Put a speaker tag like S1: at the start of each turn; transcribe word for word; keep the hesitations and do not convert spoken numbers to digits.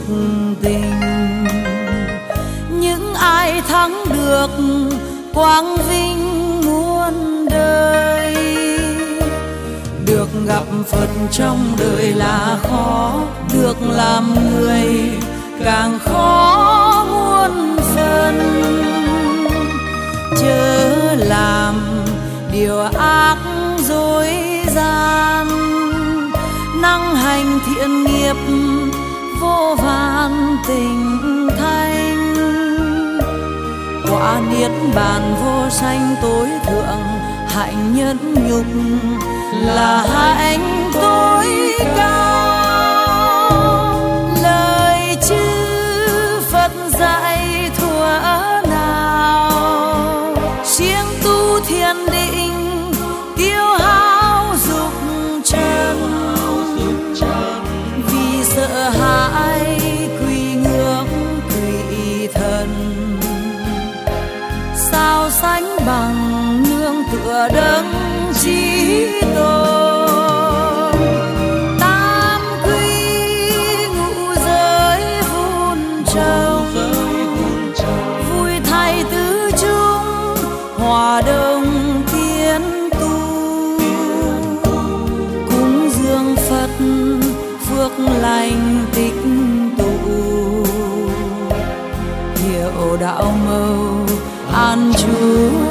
S1: tình. Những ai thắng được quang vinh muôn đời, được gặp Phật trong đời là khó, được làm người càng khó muôn phần. Chớ làm điều ác dối gian, năng hành thiện nghiệp vô vàn tình thanh. Quả niết bàn vô sanh tối thượng, hạnh nhẫn nhục là hạnh tối cao. Lời chư Phật dạy thuở nào, siêng tu thiền định tiêu hao dục trần. Vì sợ hãi quỳ ngưỡng quỷ thần, sao sánh bằng nương tựa đấng chí tôn. Tam quy ngũ giới vun trồng, vui thay tứ chúng hòa đồng tiến tu. Cúng dường Phật phước lành tích tụ, hiểu đạo màu an trú